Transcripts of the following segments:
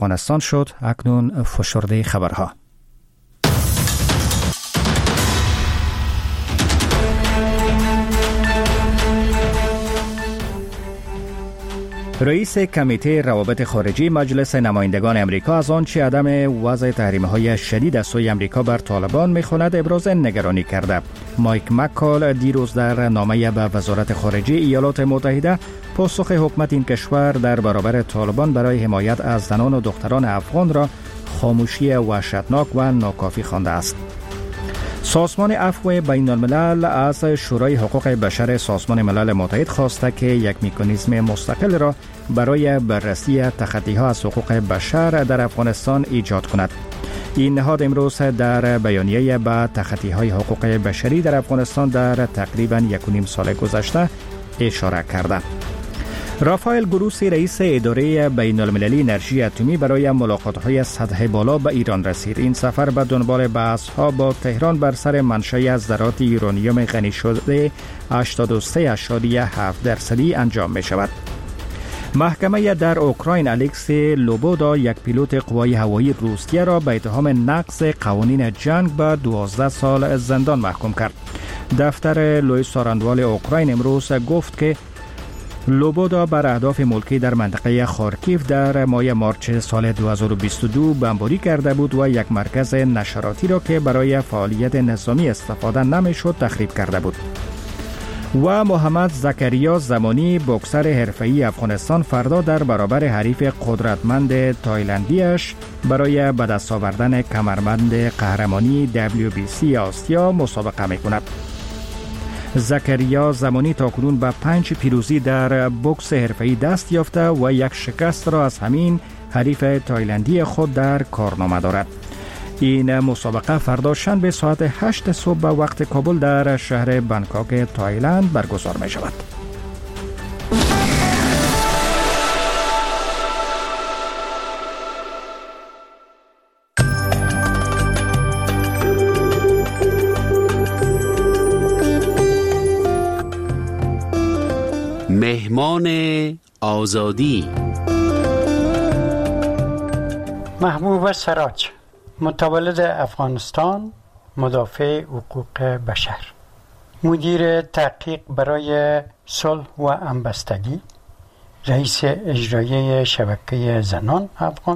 افغانستان شد. اکنون فشرده خبرها. رئیس کمیته روابط خارجی مجلس نمایندگان امریکا از آنچه عدم وضع تحریم‌های شدید از سوی امریکا بر طالبان می‌خواند ابراز نگرانی کرده. مایک مکال دیروز در نامه به وزارت خارجه ایالات متحده پاسخ حکومت این کشور در برابر طالبان برای حمایت از زنان و دختران افغان را خاموشی وحشتناک و ناکافی خوانده است. سازمان عفو بین الملل از شورای حقوق بشر سازمان ملل متحد خواسته که یک مکانیزم مستقل را برای بررسی تخطی‌ها از حقوق بشر در افغانستان ایجاد کند. این نهاد امروز در بیانیه به تخطی‌های حقوق بشری در افغانستان در تقریباً 1.5 سال گذشته اشاره کرده. رافائل گروسی رئیس اداره بین المللی انرژی اتمی برای ملاقات‌های سطح بالا به ایران رسید. این سفر به دنبال بحث‌ها با تهران بر سر منشأ ذرات یورانیوم غنی شده 83.7% انجام می‌شود. محکمه در اوکراین الکس لوبودا یک پیلوت قوای هوایی روسیه را به اتهام نقض قوانین جنگ به 12 سال زندان محکوم کرد. دفتر لوئیس ساراندوال اوکراین امروز گفت که لوبودا بر اهداف ملکی در منطقه خارکیف در ماه مارچ سال 2022 بمباری کرده بود و یک مرکز نشراتی را که برای فعالیت نظامی استفاده نمی‌شد تخریب کرده بود. و محمد زکریا زمانی بوکسر حرفه‌ای افغانستان فردا در برابر حریف قدرتمند تایلندیش برای به دست آوردن کمربند قهرمانی WBC آسیا مسابقه می‌کند. زکریا زمانی تاکنون به 5 پیروزی در بوکس حرفه‌ای دست یافته و یک شکست را از همین حریف تایلندی خود در کارنامه دارد. این مسابقه فردا شنبه ساعت 8 صبح به وقت کابل در شهر بانکوک تایلند برگزار می شود. مهمان آزادی محبوب سراج، متولد افغانستان، مدافع حقوق بشر، مدیر تحقیق برای صلح و همبستگی، رئیس اجرایی شبکه زنان افغان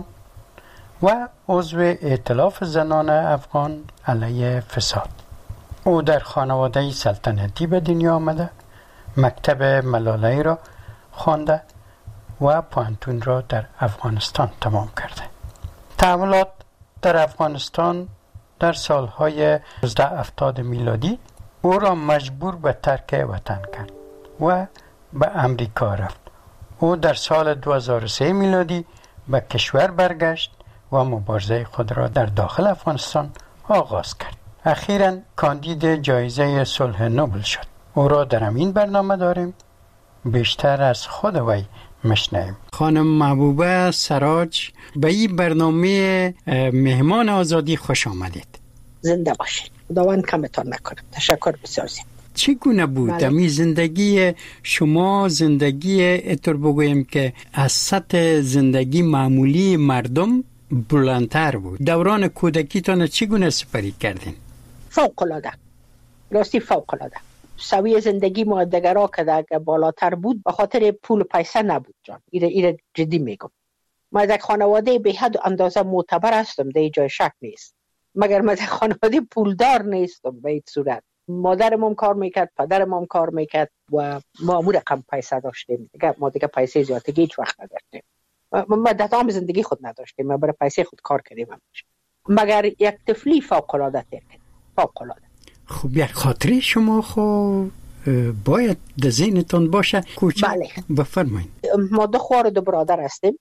و عضو ائتلاف زنان افغان علیه فساد. او در خانواده سلطنتی به دنیا آمده، مکتب ملالایی را خوانده و پوهنتون را در افغانستان تمام کرده. تحولات در افغانستان در سالهای 1970 میلادی او را مجبور به ترک وطن کرد و به امریکا رفت. او در سال 2003 میلادی به کشور برگشت و مبارزه خود را در داخل افغانستان آغاز کرد. اخیراً کاندید جایزه صلح نوبل شد. او را در همین برنامه داریم، بیشتر از خود وی مشنویم. خانم محبوبه سراج، به این برنامه مهمان آزادی خوش آمدید. زنده باشید. خداوند کمتان نکنه. تشکر بسیار زیاد. چگونه بود امی زندگی شما؟ زندگی اطور بگویم که از سطح زندگی معمولی مردم بلندتر بود. دوران کودکیتان چگونه سپری کردین؟ فوق العاده. راستی فوق العاده. سوی زندگی ما دگرا که بالاتر بود به خاطر پول و پیسه نبود جان. ایره جدی میگم. ما از یک خانواده به حد اندازه معتبر هستم، در جای شک نیست. مگر ما از یک خانواده پولدار نیستم به این صورت. مادرم هم کار میکرد، پدرم هم کار میکرد و ما امور رقم پیسه داشتیم. ما دیگه پیسه زیادی هیچ وقت نداشتیم. ما در تمام زندگی خود نداشتیم. ما برای پیسه خود کار کردیم. مگر یک طفلی فوق العاده تیر کرد. فوق العاده. خب یک خاطره شما خب باید در ذهنتون باشه. بله. بفرمایید. ما دو خوار دو برادر هستیم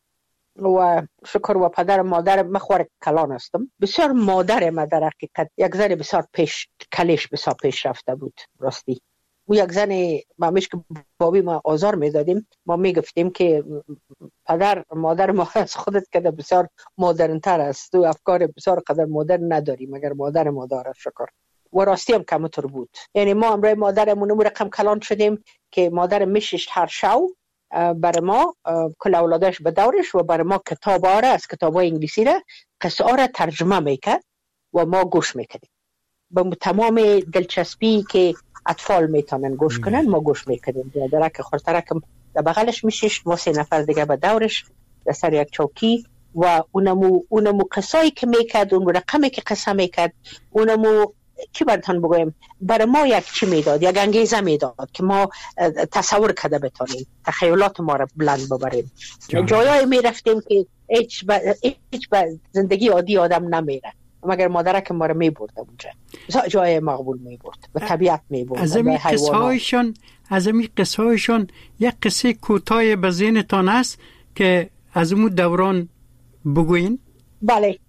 و شکر و پدر مادر مخوار کلان هستم. بسیار مادر ما در حقیقت یک زن بسیار کلیش بسیار پیش رفته بود. راستی او یک زن ما میش که بابی ما آزار میدادیم، ما میگفتیم که پدر مادر ما از خودت که بسیار مدرن تر است، تو افکار بسیار قدر مدرن نداری مگر مادر ما داره. شکر و راستی هم کمتر بود. یعنی ما امروز مادرمون رقم کلان شدیم که مادر میشش هر شو برای ما کل اولادش به دورش و برای ما کتاب آره از کتاب های انگلیسی را قصه آره ترجمه میکرد و ما گوش میکردیم. به تمام دلچسبی که اطفال میتونن گوش کنن ما گوش میکردیم. درک خورترکم در بغلش میشیش، ما 3 نفر دیگه به دورش در سر یک چوکی و اونمو قصایی که میکرد، اون رقمی که قصه میکرد، اونمو چی براتون بگویم، برای ما یک چی میداد، یک انگیزه میداد که ما تصور کرده بتونیم، تخیلات ما را بلند ببریم. جایایی میرفتیم که هیچ زندگی عادی آدم نمیره، مگر مادرک ما را میبرد اونجا، جای مقبول میبرد، به طبیعت میبرد. از این قصه هایشان یک قصه کوتاه به ذهنتان است که از اون دوران بگوین؟ بله،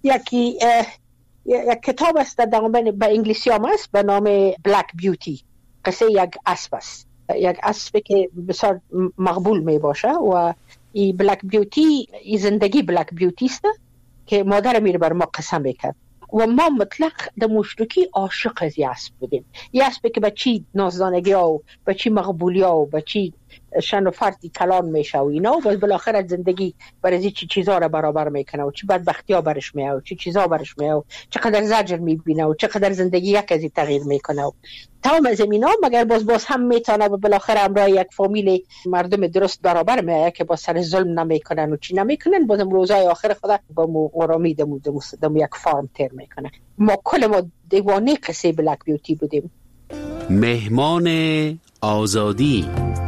یک کتاب است در به انگلیسی هم است به نام بلک بیوتی. قصه یک اسب است، یک اسب که بسیار مقبول می باشه و این بلک بیوتی، این زندگی بلک بیوتی است که مادر میره بر ما قصه میکرد و ما مطلق در مشترکی عاشق از این اسب بودیم. این اسب که به چی نازدانگی ها و به چی مقبولی ها و به چی شن و فرتی کلان میشه و اینا، و بالاخره از زندگی برای چی چیزا را برابر میکنه و چی بدبختی ها برش میاد و چی چیزا برش میاد و چقدر زجر میبینه و چقدر زندگی یک از این تغییر میکنه و تمام از اینا، مگر باز هم میتونه و بالاخره همراه یک فامیل مردم درست برابر میاد که با سر ظلم نمیکنن و چی نمیکنن، بازم روزای آخر خدا با مو آرامی دمو یک فارم تیر میکنه. ما کل ما دیوانه قصه بلک بیوتی بودیم. مهمان آزادی.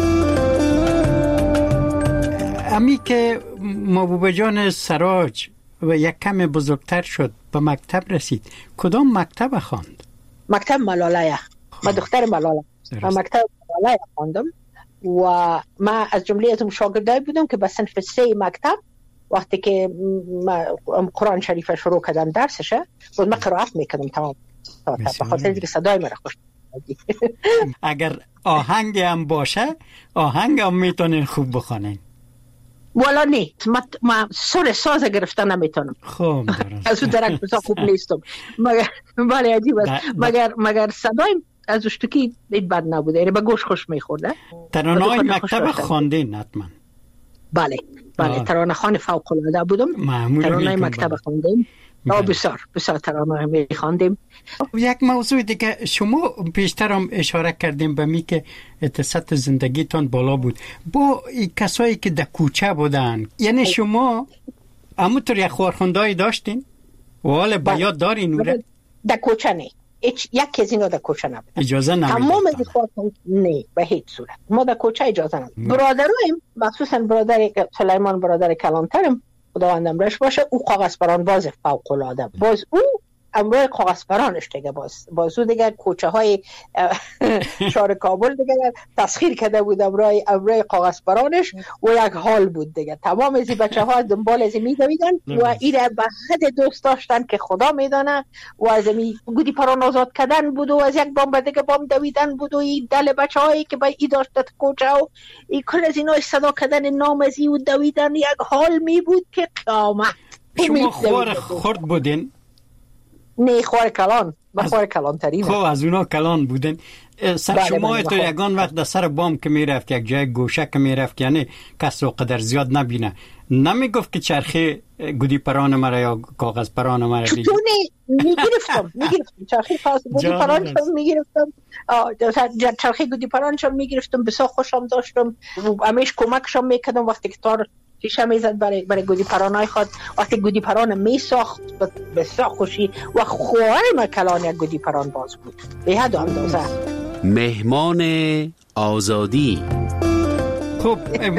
امی که محبوبه جان سراج و یک کم بزرگتر شد به مکتب رسید، کدام مکتب خواند؟ مکتب ملاله. من دختر ملاله. من مکتب ملاله خواندم و من از جمله از اون شاگردای بودم که به صنف 3 مکتب وقتی که قرآن شریف شروع کردم درسشه بود من قرائت میکردم تمام به خاطر اینکه صدای من خوش. اگر آهنگ هم باشه آهنگ هم میتونین خوب بخونین؟ والا نه، من سر ساز گرفتن نمیتونم. خوب درست. از اون درک بسا خوب نیستم. مگر عجیب است. مگر صدایم از اشتکی بد نبوده، یعنی به گوش خوش میخورده. ترانه‌های مکتب خواندین حتما؟ بله ترانه خوان فوق العاده بودم. ترانه مکتب خواندیم. بسیار ترانه میخواندیم. یک موضوع دیگه شما پیشتر هم اشاره کردیم به می که سطح زندگیتان بالا بود با کسایی که در کوچه بودن، یعنی شما همونطور یک خورخوندهایی داشتین و حال به یاد دارین اوره؟ در کوچه نه، یک از اینا در کوچه نبود، اجازه نمیداد. تمام از خورخوند نه به هیچ صورت. ما در کوچه اجازه نداد. برادرایم مخصوصا برادر سلیمان، برادر کلانترم خداوندم رش باشه، او کاغذبران باز فوق العاده. باز او امروی کاغذبرانش دیگه باز او دیگه کوچه های شهر کابل دیگه تسخیر کرده بود امروی کاغذبرانش و یک حال بود دیگه. تمام از بچه ها دنبال از میدویدن و ایره به حد دوست داشتن که خدا میدانه و از گودی پران آزاد کردن بود و از یک بام به دیگه بام دویدن بود و این دل بچه هایی که به ای داشتت کوچه و این کل از اینا صدا کردن نام از ای و دویدن یک حال می بود که قیامت. شما خورد بودین؟ نه، خوار کلان. من خوار کلان ترین. خب از اونا کلان بودن. سر شما تو یگان وقت در سر بام که میرفت، یک جای گوشه که میرفت، یعنی کس رو قدر زیاد نبینه، نمیگفت که چرخی گودی پران مرا یا کاغذ پران مرا بگیر؟ میگرفتم چرخی گودی پران شم میگرفتم، چرخی گودی پران شم میگرفتم، بسیار خوشم داشتم، همیش کمکشم میکردم وقتی که تار شیشه میزد برای گودی پرانای خود. وقتی گودی پران میساخت بسیار خوشی و خوارم کلان یک گودی پران باز بود به حد اندازه. مهمان آزادی. خب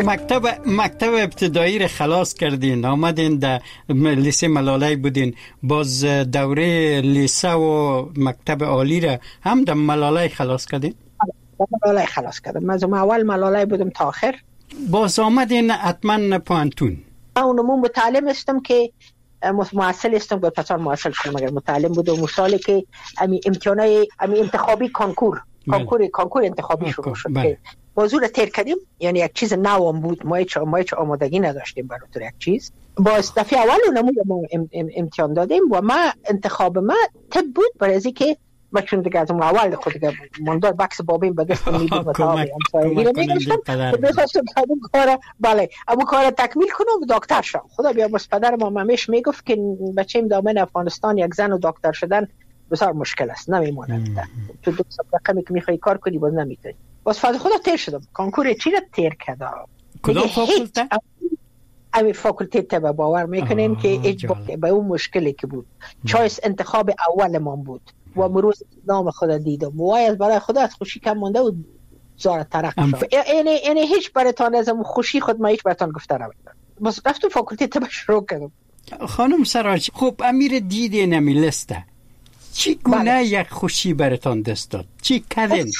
مکتب ابتدایی رو خلاص کردین، آمدین در لیسه ملاله بودین، باز دوره لیسه و مکتب عالی رو هم در ملاله خلاص کردین؟ ملاله خلاص کردم. از اول ملاله بودم تا آخر. باز آمدین حتما پوانتون. من اونمون متعلم استم که معسل استم، باید پسان معسل کنم اگر متعلم بود. و مثالی که امتحانای انتخابی کانکور انتخابی شروع شد. موضوع رو تیر کردیم، یعنی یک چیز نوام بود، ما هیچ آمادگی نداشتیم برای طور یک چیز. باز دفعه اول اونمون امتحان دادیم و ما انتخاب ما طب بود، برای از که من چون دیگه از اون اول خود دیگه ماندار بکس بابین به دستم میدیم و تمام همسایگی میگشتم میخواستم همون کار بله همون کار تکمیل کنم و دکتر شدم. خدا بیا بس پدر ما همیشه میگفت که بچه‌م دامن افغانستان یک زن و دکتر شدن بسیار مشکل است، نمیمونه تو دو رقمی که میخوای کار کنی باز نمیتونی. باز فضل خدا تیر شدم. کنکور چی را تیر کردم؟ کدام فاکولته؟ امی فاکولته تبا باور میکنین که اجباری به اون مشکلی که بود چایس انتخاب اول من بود و مروز نام خدا دیدم و از برای خدا از خوشی کم مونده و زار ترق شد. یعنی هیچ براتان از اون خوشی خود ما هیچ براتان گفته نمیدونم. بس رفتم فاکولته تبا شروع کردم. خانم سراج خب امیر دیده نمی لسته چی گونه یک خوشی براتان دست داد؟ چی کردین؟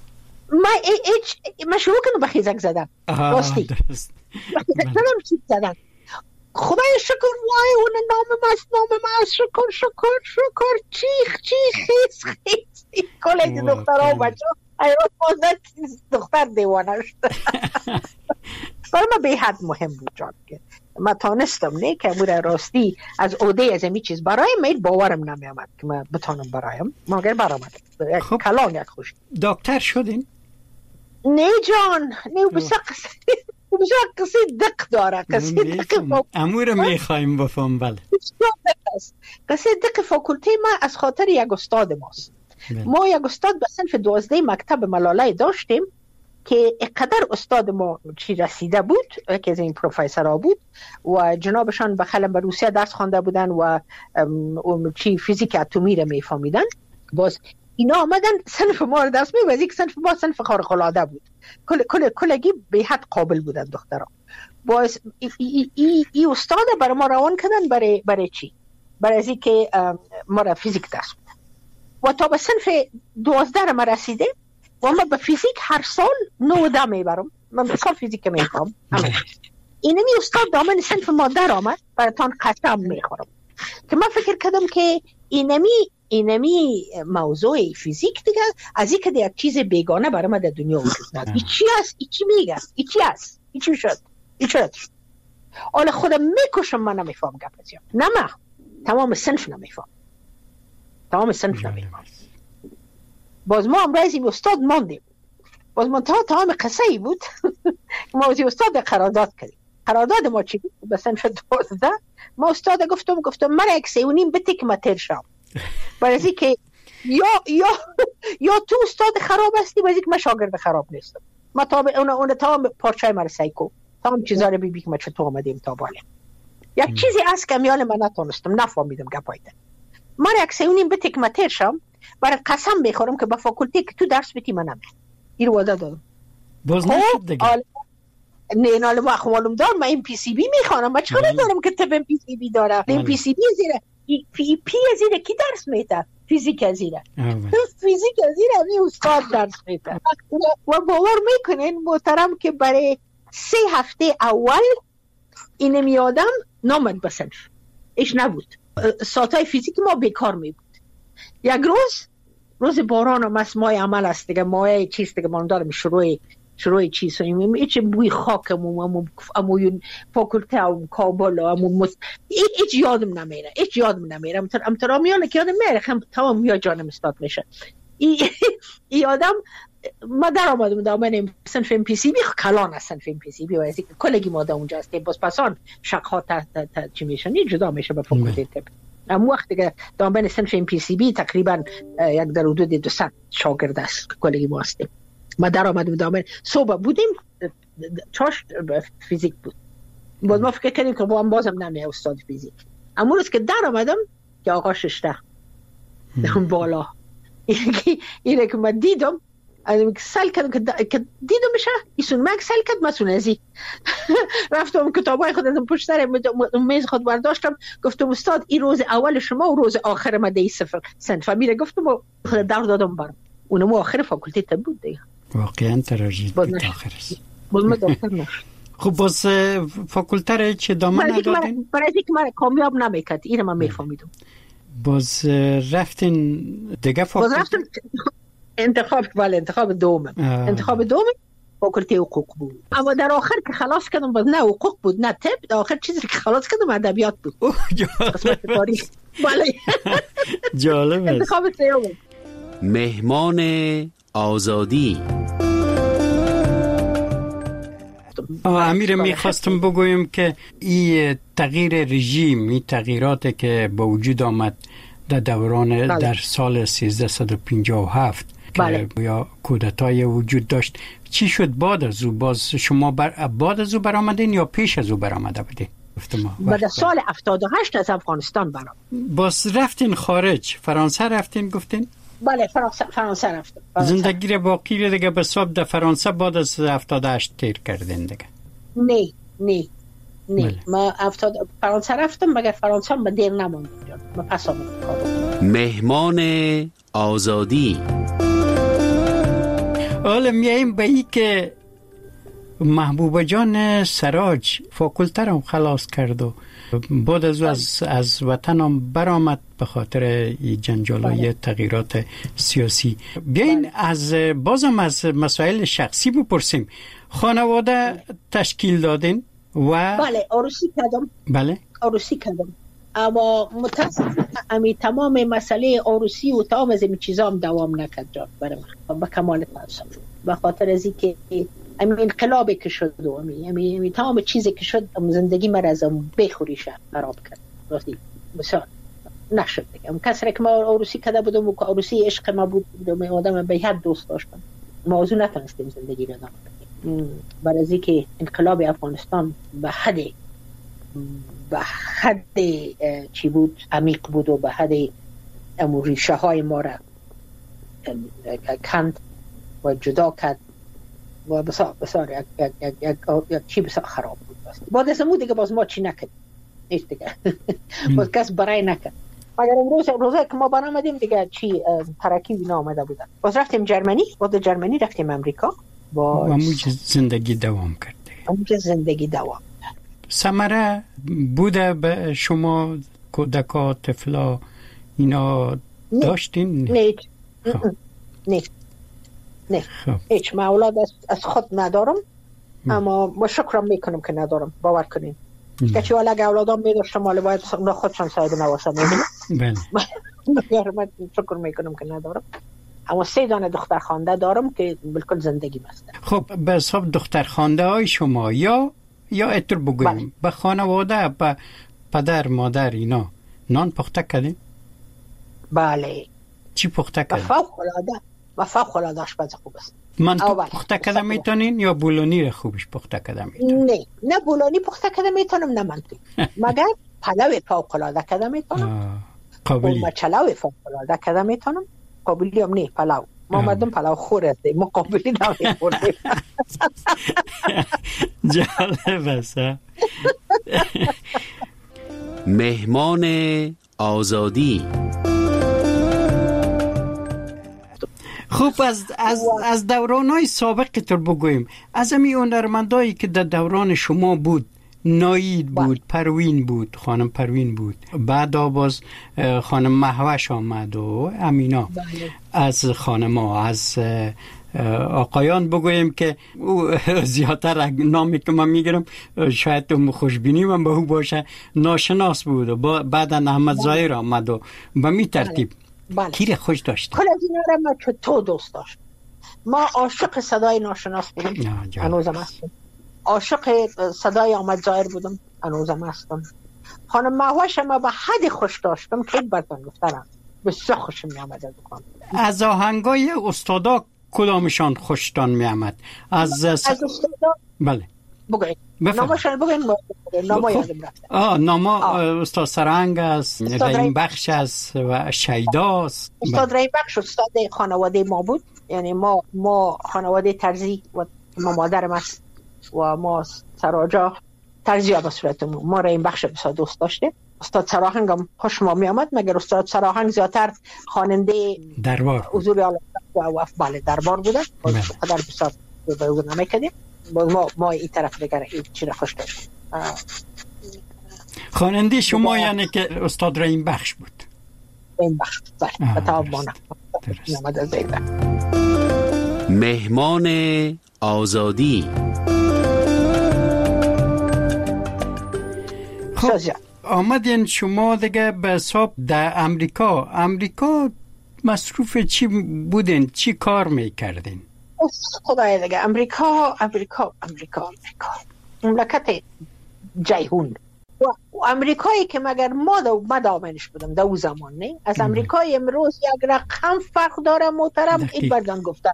ما شروع کنم به خیزک زدن راستی بخیزک زدن خدای شکر وای اون نام ماست شکر چیخ خیز کلی دختر ها بچه ایران مازد دختر دیوانه شد. برای ما به حد مهم بود جان که ما تانستم نه که بوده راستی از عهده از این چیز برایم مید باورم نمی آمد که من بتانم برایم مگر برآمد کلان یک خوش. دکتر شدین؟ نه جان نه بسیار قصه دق داره قصه دق امور میخوایم بفهم. بله قصه دق فاکولته ما از خاطر یک استاد ماست. ما یک استاد به صنف 12 مکتب ملاله داشتیم که اقدر استاد ما چی رسیده بود که از این پروفسورها بود و جنابشان بخلم به روسیه درس خوانده بودن و چی فیزیک اتمی را میفهمیدن. باز اینا آمدن صنف ما رو درس می‌دادن. یک صنف ما صنف خارق العاده بود. کلگی به حد قابل بودن دخترها. باز ای استاد برای ما روان کردن برای چی؟ برای از اینکه ما را فیزیک درس بدن. و تا به صنف 12 ما رسیده و من به فیزیک هر سال 9 میبرم. من به سال فیزیک میخوام. اینمی استاد دامن صنف ما در آمد براتان قسم میخورم که من فکر کردم که اینمی موضوع فیزیک دیگه از این که یک چیز بیگانه برای ما در دنیا وجود نداره. چی است؟ چی میگه؟ چی است؟ چی شد؟ حالا خودم میکشم من نمیفهم گپزیم. نه من تمام صنف نمیفهم. باز ما امروز این استاد ماندیم. باز منتها تمام قصه ای بود ما از استاد قرارداد کردیم. قرارداد ما چی بود؟ به صنف 12 ما استاد گفتم من یک 3.5 بده که من تیر شم. برای این که یا تو استاد خراب هستی برای این که من شاگرد خراب نیستم. ما اون تمام پارچه من سایکو تمام چیزا رو بی که ما چطور آمدیم تا بالا. یک چیزی از که میال من نتونستم نفهمیدم گپایده. من یک 3.5 بده که من تیر شم برای قسم بخورم که با فاکولته که تو درس بدی من نمیرم. این رو وعده دادم. باز نشد دیگه. نه نال ما معلوم دارم من ام پی سی بی میخوانم. من چرا دارم که تب ام پی سی بی دارم؟ ام پی سی بی زیره پی زیره کی درس میده؟ فیزیک زیره. فیزیک زیره می استاد درس میده. و باور میکنین محترم که برای 3 هفته اول این میادم نامد بسنف. ایش نبود. ساعتای فیزیک ما بیکار می بود. یک روز باران و مسمای عمل است دیگه مایه چیز دیگه من دارم شروع چیز ایچ بوی خاکم و امویون فاکولته و کابل و امون ایچ یادم نمیره امترامیانه که یادم میره خم تمام یا جانم استاد میشه ای آدم ما در آمدم دامن صنف ام پی سی بی کلان است صنف ام پی سی بی و ازی کلگی ما دا اونجا است باز پسان شقها چی میشن این جدا میشه به فاکولته طب. اما وقت دیگه دامن صنف ام پی سی بی تقریبا یک در حدود 200 شاگرد است کلگی ما هستیم. ما در آمدیم دامن صبح بودیم چاش فیزیک بود. باز ما فکر کردیم که با هم بازم نمیه استاد فیزیک. اما روز که در آمدم که آقا ششته اون بالا اینه که من دیدم سل کردم که دیدم میشه ایسون مگ سل کرد مسون ازی رفتم کتابای خود ازم پشت سر میز خود برداشتم گفتم استاد این روز اول شما و روز آخر من دی صنف میره گفتم خود در دادم برم اونمو آخر فاکولته طب بود دیگه. واقعا تراژدی بود آخر است. باز ما دکتر نشد. خب باز فاکولته را چه دامن ندادین؟ برای اینکه من کامیاب نمیکرد اینو من میفهمیدم. باز رفتین دیگه فاکولته؟ باز رفتم انتخاب دوم فاکولته حقوق بود. اما در آخر که خلاص کردم باز نه حقوق بود نه طب. در آخر چیزی که خلاص کردم ادبیات بود. قسمت تاریخ. بله. جالب است. انتخاب سوم. مهمان آزادی. امیر، میخواستم بگویم که این تغییر رژیم، این تغییراتی که به وجود آمد در دوران در سال 1357 که یا کودتای وجود داشت، چی شد بعد از او؟ باز شما بعد از او برآمدین یا پیش از او برآمده بودین؟ بعد سال 78 از افغانستان برام. باز رفتین خارج، فرانسه رفتین گفتین؟ بله، فرانسه رفتم. زندگی را باقی دیگه به حساب در فرانسه بعد از 78 تیر کردین دیگه؟ نه بله. ما فرانسه رفتم، مگر فرانسه هم دیر نماند. ما پس آمدم. مهمان آزادی. حالا میاییم به ای که محبوبه جان سراج فاکولته هم خلاص کرد و بعد از وطن هم برآمد به خاطر جنجالای تغییرات سیاسی. بیاین بازم از مسائل شخصی بپرسیم. خانواده تشکیل دادین و بله، عروسی کردم. بله، عروسی کردم، اما متاسفانه امی تمام مسئله عروسی و تمام از این چیزا هم دوام نکرد جان برای من، به کمال تاسف، به خاطر از اینکه امی انقلابی که شد و امی تمام چیزی که شد زندگی من از بخوری شد خراب کرد. راستی بسیار نشد دیگه. کسی که ما عروسی کرده بودم و عروسی عشق ما بود، آدم به حد دوست داشتم، موضوع نتونستیم زندگی رو ادامه بدیم برای از اینکه انقلاب افغانستان به حد چی بود، عمیق بود و به حد ریشه های ما را کند و جدا کرد و بسیار یک چی بسیار خراب بود. بعد از اون دیگه باز ما چی نکرد نیست دیگه. باز کس برای نکرد، مگر روزه که ما برآمدیم دیگه چی ترکی اینا آمده بودن. باز رفتیم جرمنی، بعد جرمنی رفتیم امریکا و همونجا زندگی دوام کرد. همونجا زندگی دوام. ثمره بوده به شما کودکا، طفلا اینا داشتین؟ نه هیچ. ما اولاد از خود ندارم، اما ما شکرم میکنم که ندارم. باور کنین که چی اگه اولادام میداشتم ولی باید خودشان صاحب نواسه میدونم. من شکر میکنم که ندارم، اما 3 دانه دختر خوانده دارم که بالکل زندگی مستن. خب به حساب دختر خوانده های شما یا اتر بگویم به خانواده، به پدر مادر اینا نان پخته کردین؟ بله. چی پخته کردین؟ فوق العاده آشپز خوب است. منطق پخته کده میتونین یا بولونی رو خوبش پخته کده میتونین؟ نه بولونی پخته کده میتونم، نه منطق، مگر پلو فوق العاده کده میتونم، قابلی مچلو فوق العاده کده میتونم. قابلی هم نه، پلو. ما مردم پلو خور هستیم، ما قابلی نمیخوریم. جالب است. مهمان آزادی. خوب، از دوران‌های سابق تر بگویم. از همین هنرمندایی که در دوران شما بود، نایید بود، پروین بود، خانم پروین بود، بعد باز خانم مهوش آمد و امینا. از خانم‌ها، از آقایان بگویم که او زیادتر نامی که من میگیرم شاید تو خوشبینی من به او باشه، ناشناس بود و بعد احمد ظاهر آمد و به می ترتیب. کی خوش داشت؟ کل از اینا را ما تو دوست داشت. ما عاشق صدای ناشناس بودم، هنوزم هستم. عاشق صدای احمد ظاهر بودم، هنوزم هستم. خانم مهوش ما به حد خوش داشتم که براتون گفتم بسیار خوشم میامد از بکنم. از آهنگای استادا کدامشان خوشتان میامد؟ از استادا؟ بله بگوید نامشان بگوید. ناما یادم رفته. ناما استاد سرهنگ است، رحیم بخش است و شیدا است. استاد رحیم بخش استاد خانواده ما بود، یعنی ما خانواده ترزی و ما مادرم است و ما سراجا ترزی ها به صورتمون. ما رحیم بخش بسیار دوست داشته. استاد سراهنگ هم خوش ما می آمد، مگر استاد سراهنگ زیادتر خواننده دربار حضور اعلی و بله دربار بوده. قدر بسیار به او نمی‌کردیم. ما این طرف دیگر این چی را خوش داشتیم. خواننده شما یعنی که استاد رحیم بخش بود؟ رحیم بخش بله، بطاب مانم مهمان آزادی. خب آمدین شما دیگه به حساب در امریکا مصروف چی بودین؟ چی کار میکردین؟ خدای دیگه امریکا مملکت جیهون و امریکایی که مگر ما دامنش بودم در اون زمان نه از امریکای امروز یک رقم فرق داره محترم. این بردان گفتن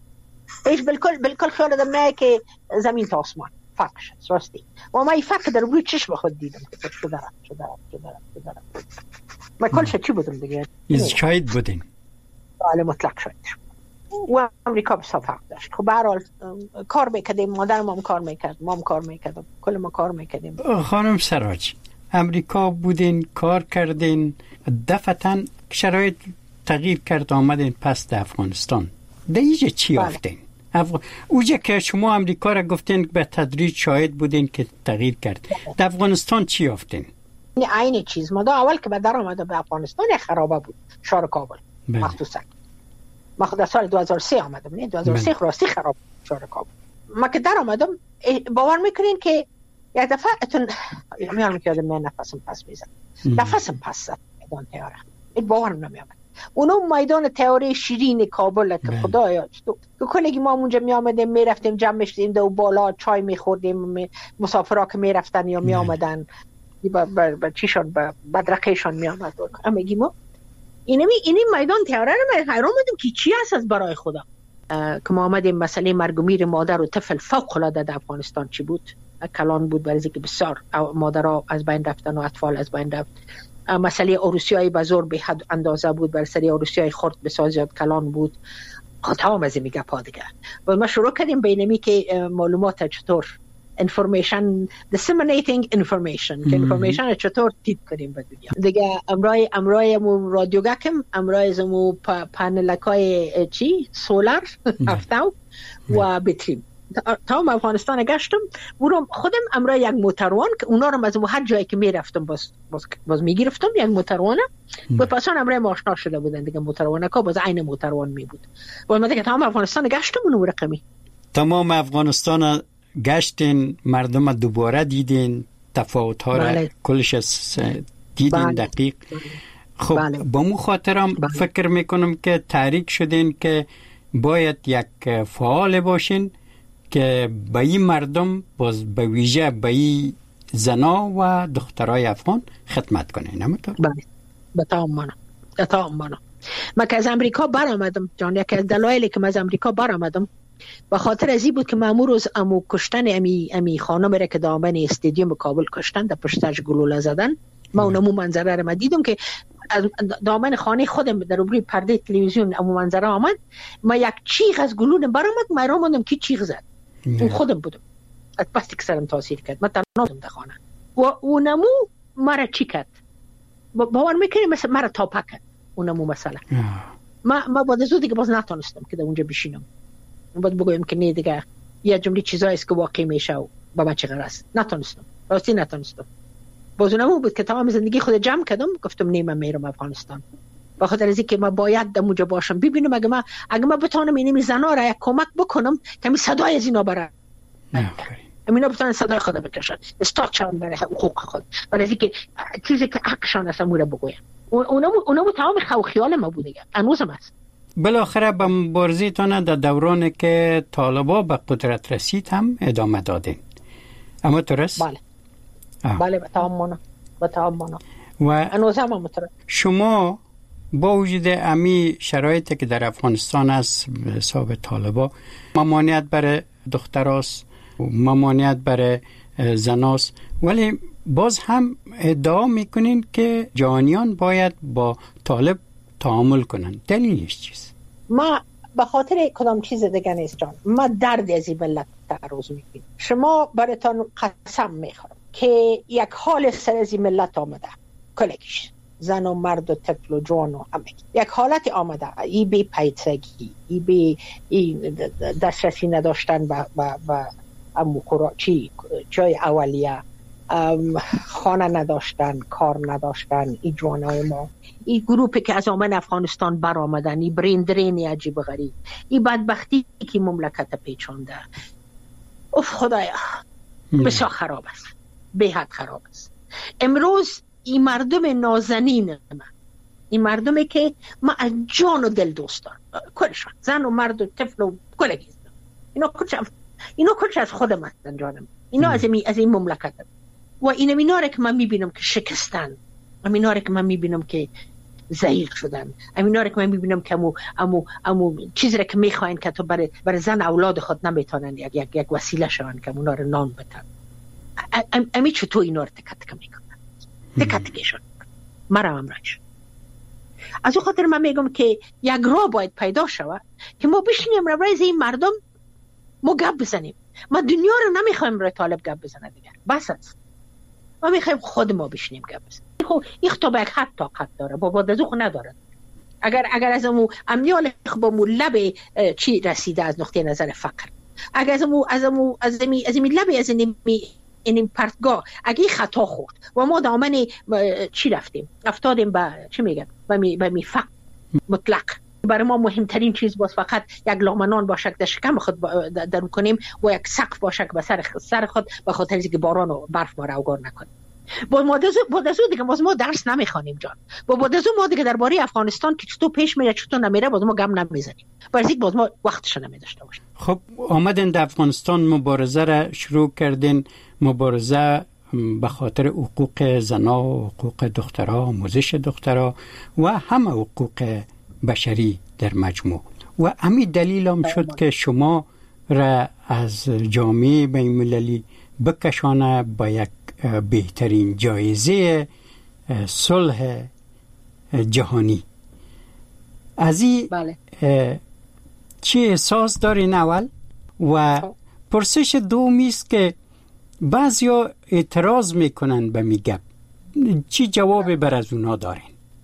ایش بالکل خیال دارم نه که زمین تا آسمان فرقش است راستی و ما این فرق در روی چشم خود دیدم که چه دارم ما کلش چی بودم دیگه شاید بودین بله مطلق شاید و امریکا بسیار فرق داشت. خب به هر حال کار میکردیم، مادرم هم کار میکرد، مام کار میکرد، کل ما کار میکردیم. خانم سراج امریکا بودین کار کردین، دفعتاً شرایط تغییر کرد آمدین پس در افغانستان. در اینجا چی یافتین؟ اوجه که شما امریکا را گفتین به تدریج شاهد بودین که تغییر کرد، در افغانستان چی یافتین؟ این چیز ما اول که به در آمد به افغانستان خرابه بود شهر کابل مخصوصا. ما خود سال 2003 آمدم، نه 2003 راستی خراب شهر کابل. ما که در آمدم باور میکنین که یک دفعه اتون میارم که من نفسم پس میزد، نفسم پس زد میدان تیاره، این باورم نمیامد. اونو میدان تئوری شیرین کابل که خدایا تو کلگی ما اونجا می آمدیم میرفتیم جمع میشدیم دو بالا چای میخوردیم، مسافرها که میرفتن یا می آمدن با چیشان با بدرقهشان می آمد. اما ما اینی میدان تئوری رو من حیران بودم که چی هست از برای خدا. که ما آمدیم مسئله مرگ و میر مادر و طفل فوق العاده در افغانستان چی بود، کلان بود برای اینکه بسیار مادرها از بین رفتن و اطفال از بین رفت. مسئله عروسی‌های بزرگ به حد اندازه بود، برای سری عروسی‌های خرد بسیار زیاد کلان بود. تمام از این میگه پادگه و ما شروع کردیم بینمی که معلومات چطور information disseminating information که information چطور تیپ کنیم به دنیا دیگه. امرای مو رادیو گکم، امرای زمو پانلکای چی سولار افتاو و بتریم تمام افغانستان گشتم. خودم امرای یک موتروان که اونا رو از هر جایی که میرفتم باز میگرفتم یک موتروانه و پسان امرای ماشنا شده بودن دیگه. موتروانه که باز عین موتروان می بود و من دیگه تمام افغانستان گشتم اونو رقمی. تمام افغانستان گشتین، مردم دوباره دیدین، تفاوت‌ها را کلش دیدین دقیق. خب با مو خاطرم فکر میکنم که تحریک شدین که باید یک فعال باشین که به این مردم باز به ویژه به این زنا و دخترای افغان خدمت کنین. همونطور؟ بله به تمام مانا. من که از امریکا برآمدم جان، یکی از دلایلی که من از امریکا برآمدم به خاطر ازی بود که مامور از امو کشتن امی خانم را که دامن استادیوم کابل کشتن در پشتش گلوله زدن. ما اونمو منظره را دیدم که از دامن خانه خودم در روبروی پرده تلویزیون امو منظره آمد. ما یک چیغ از گلوله برآمد، ما را ماندم کی چیغ زد. اون خودم بودم. از پس که سرم تاثیر کرد. من تنها در خانه و اونمو مرا چی کرد؟ باور میکنی مثلا مرا تاپا کرد اونمو مثلا. ما بعد از دیگه باز نتونستم که در اونجا بشینم. باید بگویم که نه دیگه یه جمله چیزایی است که واقعی میشه و با من چه قرار است. نتونستم، راستی نتونستم. باز اونمو بود که تمام زندگی خود جمع کردم، گفتم نه من میرم افغانستان. با خاطر از اینکه ما باید در اونجا باشم، ببینم اگه ما بتونم این زنا را یک کمک بکنم که می صدای از اینا برای اینا بتونن صدای خود بکشن، استاچان برای حقوق خود، برای اینکه چیزی که حقشان است امور بگویم. اونمو تمام خیال ما بود دیگه. هنوزم است. بالاخره به مبارزتان در دورانی که طالبا به قدرت رسید هم ادامه دادین. اما درست؟ بله به تمام مانا و هنوز هم مترد. شما با وجود امی شرایطی که در افغانستان است به حساب طالبا، ممانعت برای دختراست، ممانعت برای زناست، ولی باز هم ادعا میکنین که جهانیان باید با طالب تعامل کنن. دلیلش چیست؟ ما به خاطر کدام چیز دیگه نیست جان. ما درد از این ملت تعرض میکنیم. شما براتون قسم میخورم که یک حال سر از این ملت آمده، کلکش زن و مرد و طفل و جوان و همه یک حالت آمده. ای بی پیچگی، ای بی دسترسی نداشتن با چی جای اولیه، خانه نداشتن، کار نداشتن. این جوانای ما، این گروپی که از آمن افغانستان بر آمدن، این برندرینی عجیب غریب، این بدبختی که مملکت پیچانده. اف خدایا بسیار خراب است، به حد خراب است. امروز این مردم نازنین این مردمی که ما از جان و دل دوست دارم، کلشان، زن و مرد و طفل و کلگی، اینا کلش از خودم هستن جانم. اینا از این مملکت هستن. و اینا که من میبینم که شکستن، اینا که من میبینم که ضعیف شدن، اینا که من میبینم که امو چیزی که میخواین که تو برای زن اولاد خود نمیتونن یک وسیله شون که اونا رو نان بدن. امی چطور اینا رو تکه میکنن، تکهشون مرا امرش. از اون خاطر من میگم که یک راه باید پیدا شود که ما بشینیم روی این مردم ما گپ بزنیم. ما دنیا رو نمیخوایم روی طالب گپ بزنه دیگر، بس است. ما میخوایم خود ما بشینیم گپ بزنیم. خب این خطاب یک حد طاقت داره، با دزوخ نداره. اگر از امنیال با لب چی رسیده از نقطه نظر فقر، اگر از لب از این پرتگاه اگه خطا خورد و ما دامن چی رفتیم افتادیم به چی میگن به می فقر مطلق، برای ما مهمترین چیز باز فقط یک لامنان باشه در شکم خود درو کنیم و یک سقف باشه که به سر خود به خاطر اینکه باران و برف ما رو اوگار نکنیم. با دزو دیگه ما درس نمیخوانیم جان. با دزو ما دیگه درباره افغانستان که چطور پیش میره چطور نمیره باز ما گم نمیزنیم، برای باز ما وقتش نمیداشته باشیم. خب آمدن در افغانستان مبارزه را شروع کردین، مبارزه به خاطر حقوق زنا و حقوق دخترها، آموزش دخترها و همه حقوق بشری در مجموع. و همین دلیل هم شد که شما را از جامعه بین‌المللی بکشانه با یک بهترین جایزه صلح جهانی. از این چی احساس دارین اول؟ و پرسش دومی است که بعضیا اعتراض میکنن به میگب، چی جواب بر از اونا دارین؟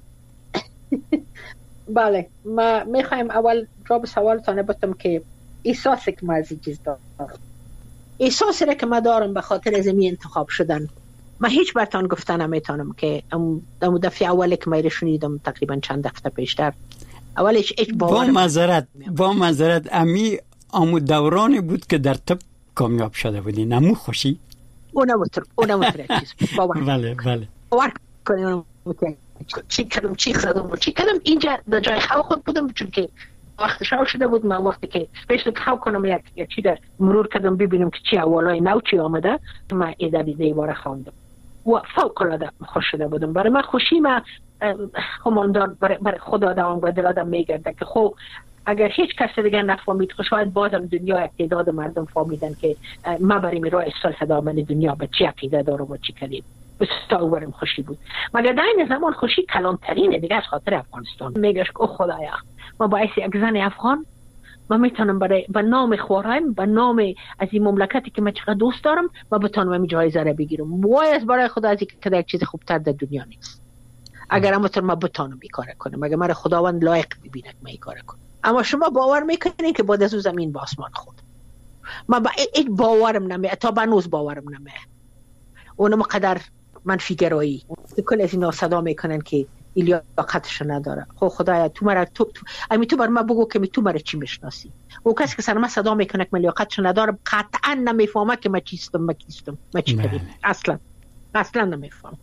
بله، ما میخوایم اول جواب سوالتان بتم که احساسی که ما از این چیز دارم، احساسی را که ما دارم به خاطر از این انتخاب شدن. ما هیچ برتان گفتن نمیتونم که اون دفعه اولی که ما را شنیدم تقریبا چند هفته پیشتر، اولش هیچ باور با معذرت امی امو دورانی بود که در طب کامیاب شده بودین، امو خوشی؟ اونم چیز بله باور کنیم چی کردم اینجا در جای خود بودم، چون که وقت شاو شده بود. من وقتی که پیش خواهم کنم یک چی در مرور کردم ببینم که چی اولای نو چی آمده، من ایده دیواره خواندم و فوق العاده خوش شده بودم. برای من خوشی ما هماندار برای خدا دوام و دل آدم میگرده که خب اگر هیچ کس دیگه نفهمید خب شاید بازم دنیا تعداد مردم فهمیدن که ما برای راه صلح دامن دنیا به چی عقیده دارم و چی کردیم. بسیار برام خوشی بود. مگر در این زمان خوشی کلانترینه دیگه از خاطر افغانستان. میگش که خدایا ما باعث یک زن افغان ما میتونم برای به نام خورایم، به نام از این مملکتی که من چقدر دوست دارم و بتونم این جایزه رو بگیرم. وای از برای خدا از اینکه یک چیز خوبتر در دنیا نیست. اگر ما بتونم این کار کنم، اگر من خداوند لایق ببینه که من این کار کنم. اما شما باور میکنین که بعد از زمین به آسمان خود ما با یک باورم نمیاد، تا بنوز باورم نمیاد. اونم قدر منفی گرایی کل از اینا صدا میکنن که ایلیا لیاقتش نداره. خب خدایا تو مرا تو بر ما بگو که تو مرا چی میشناسی. او کسی که سر ما صدا میکنه که من لیاقتش نداره قطعا نمیفهمه که من چیستم ما چی کردیم. اصلا نمیفهم.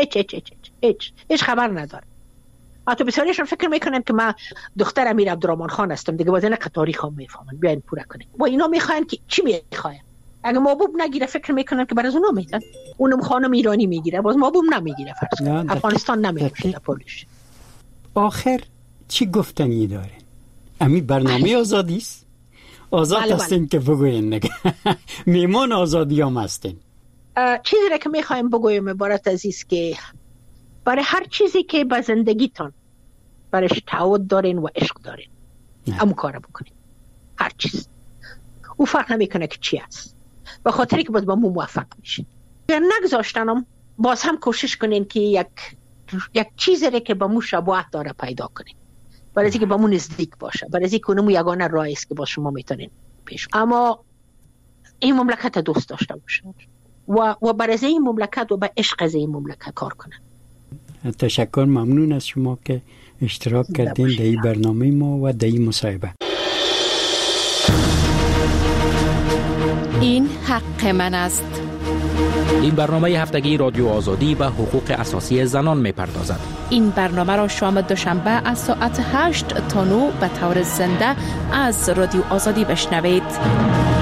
هیچ خبر نداره. حتی بسیاریشون فکر میکنن که من دختر امیر عبدالرحمن خان هستم دیگه، واسه که تاریخ هم میفهمن. بیاین پورا کنیم و اینا میخواین که چی میخواین. اگه محبوب نگیره فکر میکنن که برای اونا میدن، اونم خانم ایرانی میگیره باز محبوب نمیگیره. فرض افغانستان نمیشه پولش. آخر چی گفتنی داره؟ امی برنامه آزادی است؟ آزاد هستین که بگوین نگه. میمون آزادی هم هستین. چیزی را که میخوایم بگویم عبارت عزیز که برای هر چیزی که به زندگیتان برایش تعهد دارین و عشق دارین همون کار بکنین. هر چیز او فرق نمیکنه که چی است، به خاطری که باز با مو موفق میشین. اگر نگذاشتنم باز هم کوشش کنین که یک چیزی را که با مو شباهت داره پیدا کنین، برای اینکه با مو نزدیک باشه، برای اینکه اونم یگانه راهی است که با شما میتونین پیش. اما این مملکت دوست داشته باشین و برای این مملکت و به عشق از این مملکت کار کنن. تشکر، ممنون از شما که اشتراک کردین در این برنامه ما و در این مصاحبه. این حق من است. این برنامه هفتگی رادیو آزادی به حقوق اساسی زنان می‌پردازد. این برنامه را شام دوشنبه از ساعت 8 تا 9 به طور زنده از رادیو آزادی بشنوید.